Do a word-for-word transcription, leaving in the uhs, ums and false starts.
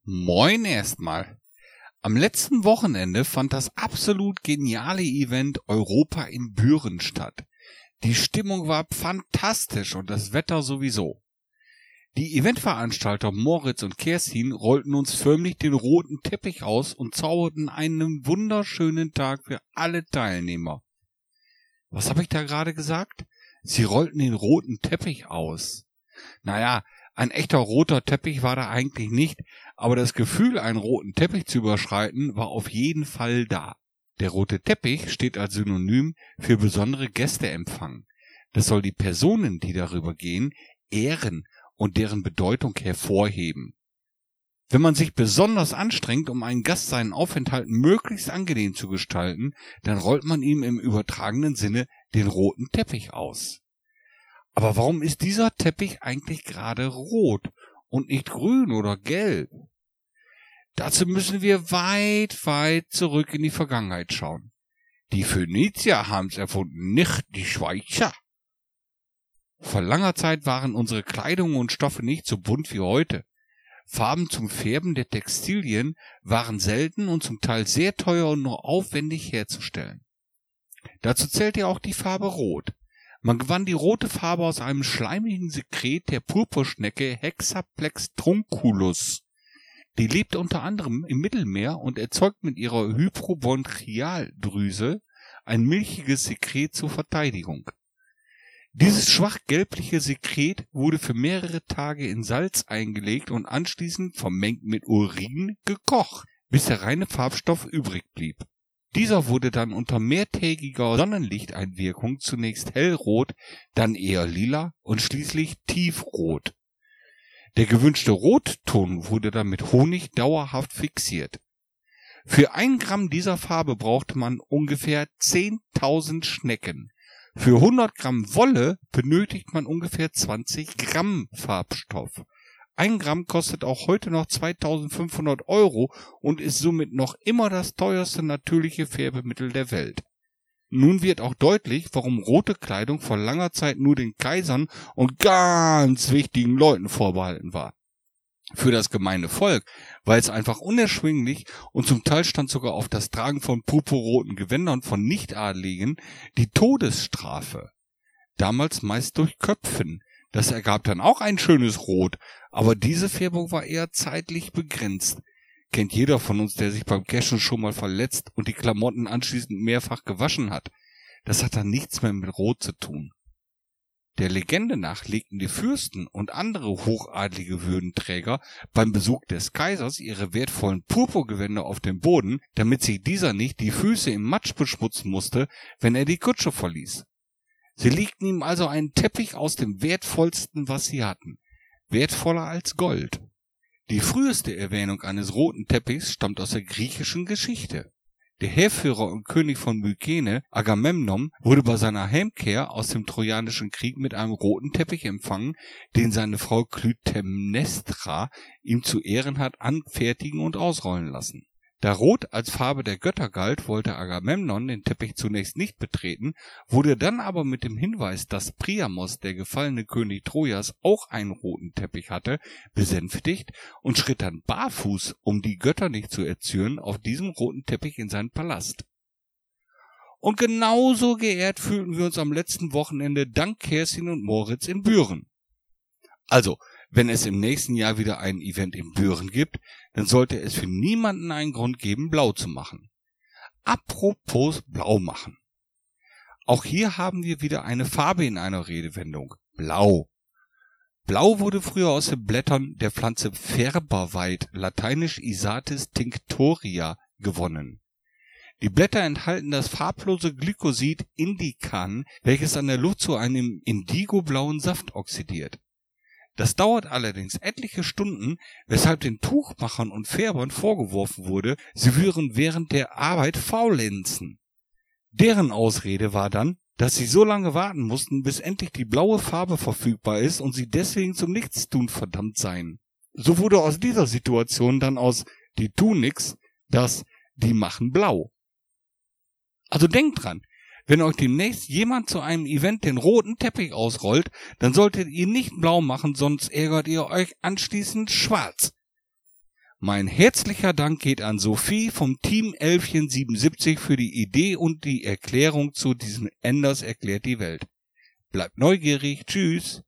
Moin erstmal. Am letzten Wochenende fand das absolut geniale Event Europa in Büren statt. Die Stimmung war fantastisch und das Wetter sowieso. Die Eventveranstalter Moritz und Kerstin rollten uns förmlich den roten Teppich aus und zauberten einen wunderschönen Tag für alle Teilnehmer. Was habe ich da gerade gesagt? Sie rollten den roten Teppich aus. Naja, ein echter roter Teppich war da eigentlich nicht, aber das Gefühl, einen roten Teppich zu überschreiten, war auf jeden Fall da. Der rote Teppich steht als Synonym für besondere Gästeempfang. Das soll die Personen, die darüber gehen, ehren und deren Bedeutung hervorheben. Wenn man sich besonders anstrengt, um einen Gast seinen Aufenthalt möglichst angenehm zu gestalten, dann rollt man ihm im übertragenen Sinne den roten Teppich aus. Aber warum ist dieser Teppich eigentlich gerade rot und nicht grün oder gelb? Dazu müssen wir weit, weit zurück in die Vergangenheit schauen. Die Phönizier haben's erfunden, nicht die Schweizer. Vor langer Zeit waren unsere Kleidung und Stoffe nicht so bunt wie heute. Farben zum Färben der Textilien waren selten und zum Teil sehr teuer und nur aufwendig herzustellen. Dazu zählt ja auch die Farbe Rot. Man gewann die rote Farbe aus einem schleimigen Sekret der Purpurschnecke Hexaplex trunculus. Die lebt unter anderem im Mittelmeer und erzeugt mit ihrer Hypobronchialdrüse ein milchiges Sekret zur Verteidigung. Dieses schwach gelbliche Sekret wurde für mehrere Tage in Salz eingelegt und anschließend vermengt mit Urin gekocht, bis der reine Farbstoff übrig blieb. Dieser wurde dann unter mehrtägiger Sonnenlichteinwirkung zunächst hellrot, dann eher lila und schließlich tiefrot. Der gewünschte Rotton wurde dann mit Honig dauerhaft fixiert. Für ein Gramm dieser Farbe brauchte man ungefähr zehntausend Schnecken. Für hundert Gramm Wolle benötigt man ungefähr zwanzig Gramm Farbstoff. Ein Gramm kostet auch heute noch zweitausendfünfhundert Euro und ist somit noch immer das teuerste natürliche Färbemittel der Welt. Nun wird auch deutlich, warum rote Kleidung vor langer Zeit nur den Kaisern und ganz wichtigen Leuten vorbehalten war. Für das gemeine Volk war es einfach unerschwinglich und zum Teil stand sogar auf das Tragen von purpurroten Gewändern von Nichtadeligen die Todesstrafe. Damals meist durch Köpfen. Das ergab dann auch ein schönes Rot, aber diese Färbung war eher zeitlich begrenzt. Kennt jeder von uns, der sich beim Cashen schon mal verletzt und die Klamotten anschließend mehrfach gewaschen hat. Das hat dann nichts mehr mit Rot zu tun. Der Legende nach legten die Fürsten und andere hochadlige Würdenträger beim Besuch des Kaisers ihre wertvollen Purpurgewänder auf den Boden, damit sich dieser nicht die Füße im Matsch beschmutzen musste, wenn er die Kutsche verließ. Sie legten ihm also einen Teppich aus dem Wertvollsten, was sie hatten. Wertvoller als Gold. Die früheste Erwähnung eines roten Teppichs stammt aus der griechischen Geschichte. Der Heerführer und König von Mykene, Agamemnon, wurde bei seiner Heimkehr aus dem Trojanischen Krieg mit einem roten Teppich empfangen, den seine Frau Klytämnestra ihm zu Ehren hat anfertigen und ausrollen lassen. Da Rot als Farbe der Götter galt, wollte Agamemnon den Teppich zunächst nicht betreten, wurde dann aber mit dem Hinweis, dass Priamos, der gefallene König Trojas, auch einen roten Teppich hatte, besänftigt und schritt dann barfuß, um die Götter nicht zu erzürnen, auf diesem roten Teppich in seinen Palast. Und genauso geehrt fühlten wir uns am letzten Wochenende dank Kerstin und Moritz in Büren. Also, wenn es im nächsten Jahr wieder ein Event in Büren gibt, dann sollte es für niemanden einen Grund geben, blau zu machen. Apropos blau machen. Auch hier haben wir wieder eine Farbe in einer Redewendung. Blau. Blau wurde früher aus den Blättern der Pflanze Färberweid, lateinisch Isatis tinctoria, gewonnen. Die Blätter enthalten das farblose Glykosid Indican, welches an der Luft zu einem indigoblauen Saft oxidiert. Das dauert allerdings etliche Stunden, weshalb den Tuchmachern und Färbern vorgeworfen wurde, sie würden während der Arbeit faulenzen. Deren Ausrede war dann, dass sie so lange warten mussten, bis endlich die blaue Farbe verfügbar ist und sie deswegen zum Nichtstun verdammt seien. So wurde aus dieser Situation dann aus die tun nix das die machen blau. Also denkt dran, wenn euch demnächst jemand zu einem Event den roten Teppich ausrollt, dann solltet ihr nicht blau machen, sonst ärgert ihr euch anschließend schwarz. Mein herzlicher Dank geht an Sophie vom Team Elfchen siebenundsiebzig für die Idee und die Erklärung zu diesem Enders erklärt die Welt. Bleibt neugierig. Tschüss.